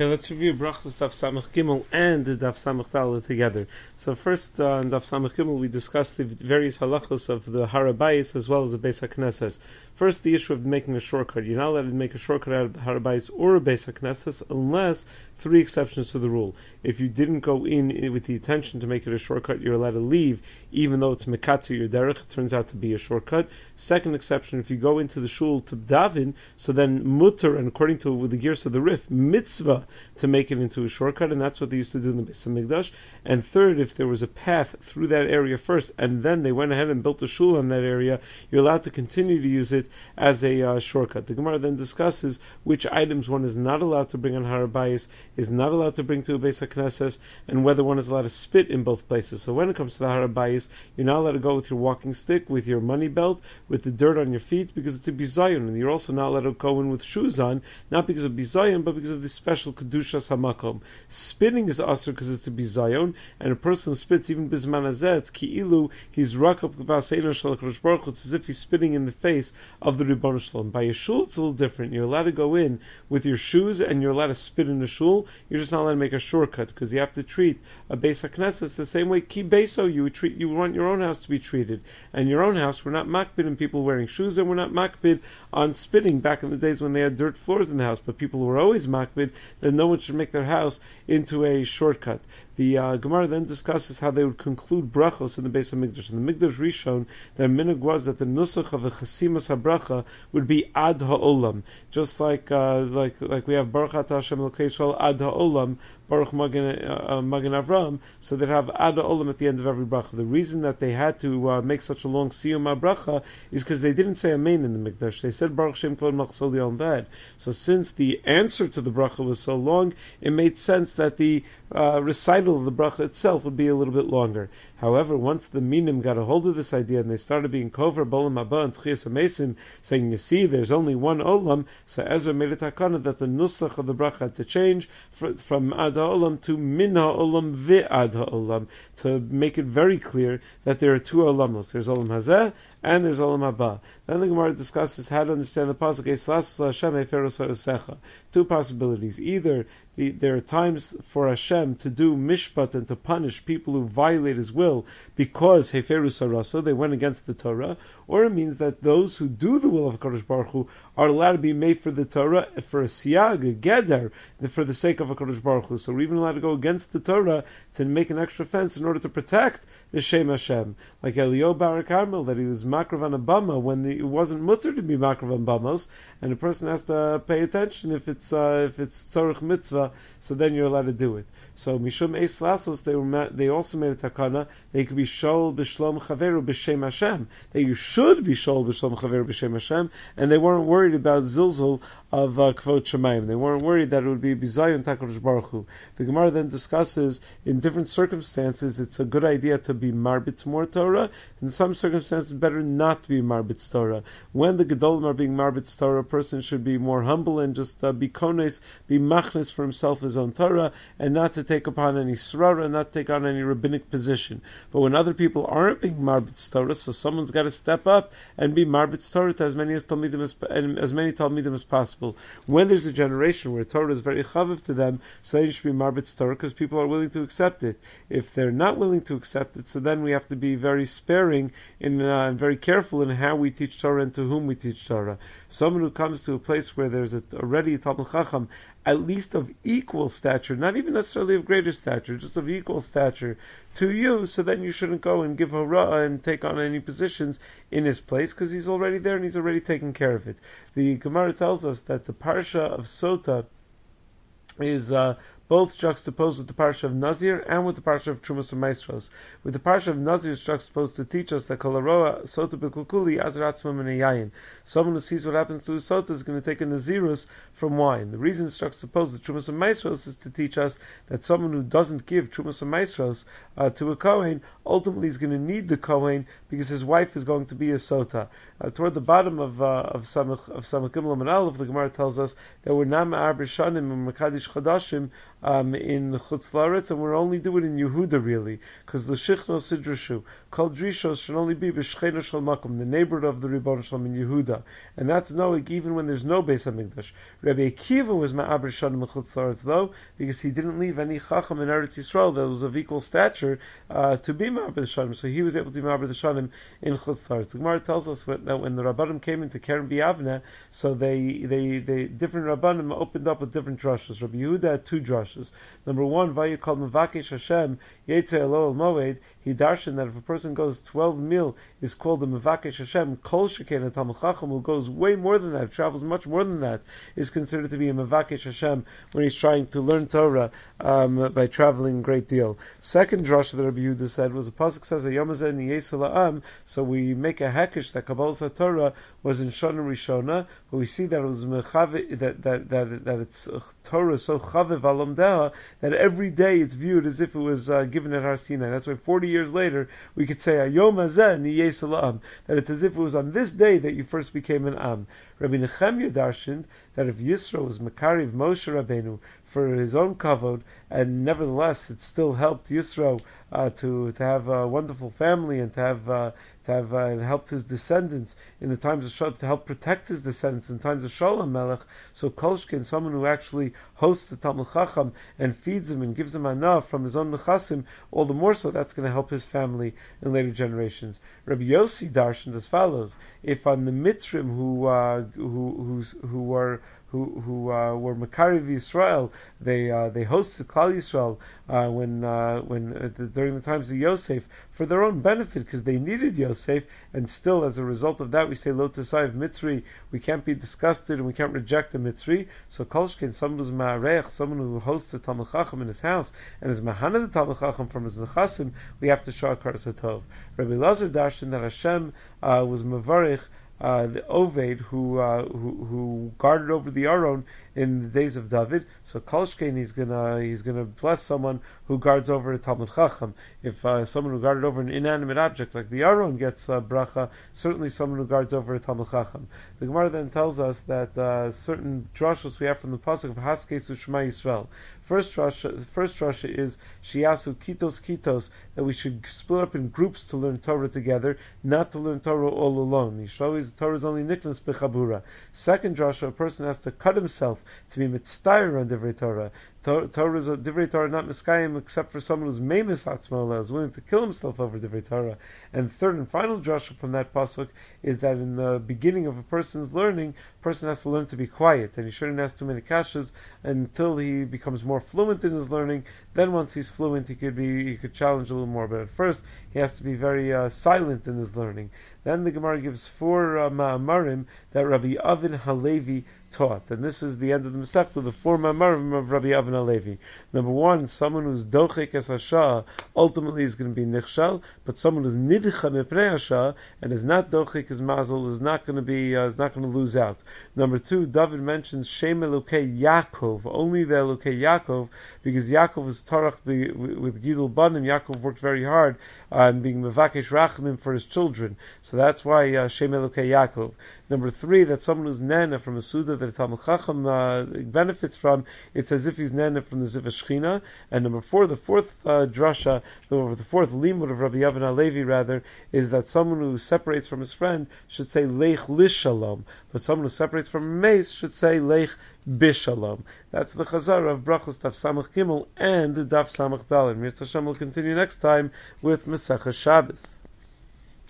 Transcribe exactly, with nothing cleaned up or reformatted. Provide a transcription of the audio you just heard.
Okay, let's review Brachos Daf Samach Gimel and Daf Samach Dal together. So first, uh, in Daf Samach Gimel, we discussed the various halachos of the Har HaBayis as well as the Beis HaKnesses. First, the issue of making a shortcut. You're not allowed to make a shortcut out of the Har HaBayis or a Beis HaKnesses unless three exceptions to the rule. If you didn't go in with the intention to make it a shortcut, you're allowed to leave, even though it's Mekatzi your derech, it turns out to be a shortcut. Second exception, if you go into the shul to daven, so then mutter, and according to with the gears of the Rif, mitzvah to make it into a shortcut, and that's what they used to do in the Beis HaMikdash. And third, if there was a path through that area first, and then they went ahead and built a shul in that area, you're allowed to continue to use it as a uh, shortcut. The Gemara then discusses which items one is not allowed to bring on Har HaBayis, is not allowed to bring to a Beis HaKnesses, and whether one is allowed to spit in both places. So when it comes to the Har HaBayis, you're not allowed to go with your walking stick, with your money belt, with the dirt on your feet, because it's a bizayon, and you're also not allowed to go in with shoes on, not because of bizayon, but because of the special kedushas hamakom. Spitting is asur because it's a bizayon, and a person spits even bisman hazeh, it's ki'ilu, he's rakab b'aseinu shel HaKadosh Baruch Hu, it's as if he's spitting in the face of the Ribbon Shalom. By a shul, it's a little different. You're allowed to go in with your shoes, and you're allowed to spit in the shul. You're just not allowed to make a shortcut, because you have to treat a Beis HaKnesses the same way ki beso, you treat, you want your own house to be treated. And your own house, we're not makbid in people wearing shoes, and we're not makbid on spitting back in the days when they had dirt floors in the house, but people were always makbid that no one should make their house into a shortcut. The uh, Gemara then discusses how they would conclude brachos in the Beis HaMikdash. In the Mikdash Rishon, their minhag was that the nusach of a chasimas habracha would be ad ha'olam, just like uh, like like we have Baruch Atah Hashem Elokei Yisrael ad ha'olam, Baruch Magen uh, Magen Avram, so they'd have ad ha'olam at the end of every bracha. The reason that they had to uh, make such a long siyum habracha is because they didn't say amen in the Mikdash. They said Baruch Shem Kvod Machzol Yom Vad. So since the answer to the bracha was so long, it made sense that the uh, recital of the bracha itself would be a little bit longer. However, once the minim got a hold of this idea and they started being kover bolam haba and tchias hamesim, saying, you see, there's only one olam, so Ezra made a takana that the nusach of the bracha had to change for, from ad ha'olam to min ha'olam ve'ad ha'olam, to make it very clear that there are two olamos. There's olam hazeh and there's olam haba. Then the Gemara discusses how to understand the pasuk Eislas Hashem Heferos Ha'osecha. Two possibilities: either the, there are times for Hashem to do mishpat and to punish people who violate His will because Heferos Ha'osecha, they went against the Torah, or it means that those who do the will of HaKadosh Baruch Hu are allowed to be made for the Torah for a siyag, a geder, for the sake of HaKadosh Baruch Hu. So we're even allowed to go against the Torah to make an extra fence in order to protect the Shem Hashem, like Eliyahu Bar Carmel, that he was makrav on a bama when the, it wasn't mutter to be makrav on bamos, and a person has to pay attention if it's uh, if it's tzorich mitzvah, so then you're allowed to do it. So mishum eis lasos, they were they also made a takana they could be shol b'shlom chaveru b'shem Hashem, that you should be shol b'shlom chaveru b'shem Hashem, and they weren't worried about zilzul of uh, kvod shemayim. They weren't worried that it would be bizayon HaKadosh Baruch Hu. The Gemara then discusses in different circumstances it's a good idea to be marbitz more Torah. In some circumstances, better not to be marbitz Torah. When the gedolim are being marbitz Torah, a person should be more humble and just uh, be kones, be machnes for himself his own Torah, and not to take upon any srara, not to take on any rabbinic position. But when other people aren't being marbitz Torah, so someone's got to step up and be marbitz Torah to as many as talmidim as, as many talmidim as possible. When there's a generation where Torah is very chaviv to them, so they should be marbitz Torah because people are willing to accept it. If they're not willing to accept it, so then we have to be very sparing in, uh, and very careful in how we teach Torah and to whom we teach Torah. Someone who comes to a place where there's a, already a Talmud Chacham, at least of equal stature, not even necessarily of greater stature, just of equal stature to you, so then you shouldn't go and give hora'ah and take on any positions in his place, because he's already there and he's already taken care of it. The Gemara tells us that the parsha of Sota is uh, both juxtaposed with the parsha of Nazir and with the parsha of Trumas and Maestros. With the parsha of Nazir, it's juxtaposed to teach us that Kolaroa Sota B'Kulkuli Azratzmam and Yayin. Someone who sees what happens to his Sota is going to take a Nazirus from wine. The reason it's juxtaposed with Trumas and Maestros is to teach us that someone who doesn't give Trumas and Maestros uh, to a Kohen ultimately is going to need the Kohen because his wife is going to be a Sota. Uh, toward the bottom of uh, of Samach of Samach Gimel and Aleph, the Gemara tells us that we're Nam Ar B'Shanim and Makadish Chadashim um, in Chutz La'aretz, and we're only doing it in Yehuda really, because the Shichno Sidrashu, Kol Drishos should only be B'Shcheno Shel Makom, the neighborhood of the Ribbon Shalom in Yehuda, and that's knowing even when there's no Beis Hamikdash. Rabbi Akiva was Ma'aber Shanim in Chutz La'aretz though, because he didn't leave any Chacham in Eretz Yisrael that was of equal stature uh, to be Ma'aber Shanim, so he was able to be Ma'aber Shanim in Chutz La'aretz. The Gemara tells us that when the Rabbanim came into Keren B'Yavneh, so they, they, they, different Rabbanim opened up with different drushes. Rabbi Yehuda had two drushes. Number one, Vayu called Mevakesh Hashem, Yetzei Elo El Moed, he darshan that if a person goes twelve mil, is called a Mevakesh Hashem, Kol Sheken, a Talmud Chacham who goes way more than that, travels much more than that, is considered to be a Mevakesh Hashem when he's trying to learn Torah um, by traveling a great deal. Second drasha that Rabbi Yehuda said was, the pasuk says, Hayom hazeh niyeh la'am, so we make a hekesh that Kabbalas HaTorah was in Shana Rishona, but we see that it was mechav, that that that that it's uh, Torah so chavev alomdeha that every day it's viewed as if it was uh, given at Har Sinai. That's why forty years later we could say Hayom hazeh niyeh la'am, that it's as if it was on this day that you first became an am. Rabbi Nechemya darshaned that if Yisro was Makariv Moshe Rabbeinu for his own kavod, and nevertheless it still helped Yisro uh, to to have a wonderful family and to have uh, to have uh, helped his descendants in the times of Shalom, to help protect his descendants in times of Shalom Melech. So Kolshkin, someone who actually hosts the Talmud Chacham and feeds him and gives him enough from his own nechasim, all the more so that's going to help his family in later generations. Rabbi Yossi darshaned as follows: if on the Mitzrim who uh, who who who were who who uh, were Makariv Yisrael, they uh, they hosted Klal Yisrael uh, when uh, when uh, the, during the times of Yosef for their own benefit, because they needed Yosef, and still as a result of that we say Lo Tesayv Mitzri, we can't be disgusted and we can't reject a Mitzri. So Kolshkin, someone who's Ma'arech, someone who hosts the Talmud Chacham in his house and is Mahana the Talmud Chacham from his nechasim, we have to show Akaras HaTov. Rabbi Lazar darshan that Hashem uh, was Mavarich Uh, the Oved who, uh, who who guarded over the Aron in the days of David. So Kolshkein, he's gonna he's gonna bless someone who guards over a Talmud Chacham. If uh, someone who guarded over an inanimate object like the Aron gets uh, bracha, certainly someone who guards over a Talmud Chacham. The Gemara then tells us that uh, certain drashos we have from the pasuk of Haskesu Shema Yisrael. First drasha, first drasha is Shiasu Kitos Kitos, that we should split up in groups to learn Torah together, not to learn Torah all alone. Yisrael is Torah is only niknas b'chabura. Second drasha, a person has to cut himself to be mitztayer on divrei Torah. Torah is a divrei Torah not miskayim except for someone who's meimis atzma, is willing to kill himself over divrei Torah. And third and final drasha from that pasuk is that in the beginning of a person's learning, a person has to learn to be quiet, and he shouldn't ask too many kashas until he becomes more fluent in his learning. Then once he's fluent, he could be he could challenge a little more. But at first, he has to be very uh, silent in his learning. Then the Gemara gives four uh, ma'amarim that Rabbi Avin Halevi taught, and this is the end of the Masechta, the four ma'amarim of Rabbi Avin Halevi. Number one, someone who's dochek es hasha ultimately is going to be nichshal, but someone who's nidcha mepnei hasha and is not dochek es mazel is not going to be uh, is not going to lose out. Number two, David mentions Shem Elokei Yaakov, only the Elokei Yaakov, because Yaakov was tarach with Gidul Banim. Yaakov worked very hard on um, being mevakesh rachamim for his children. So that's why uh, Shem Elokei Yaakov. Number three, that someone who's nana from a Suda that Talmud Chacham uh, benefits from, it's as if he's nana from the Ziv Shechina. And number four, the fourth uh, drasha, the, the fourth limud of Rabbi Avin Halevi rather, is that someone who separates from his friend should say Leich Lishalom, but someone who separates from a mace should say Leich Bishalom. That's the Chazara of Brachos Daf Samach Gimel and Daf Samach Daled. Mirz Hashem will continue next time with Masechah Shabbos.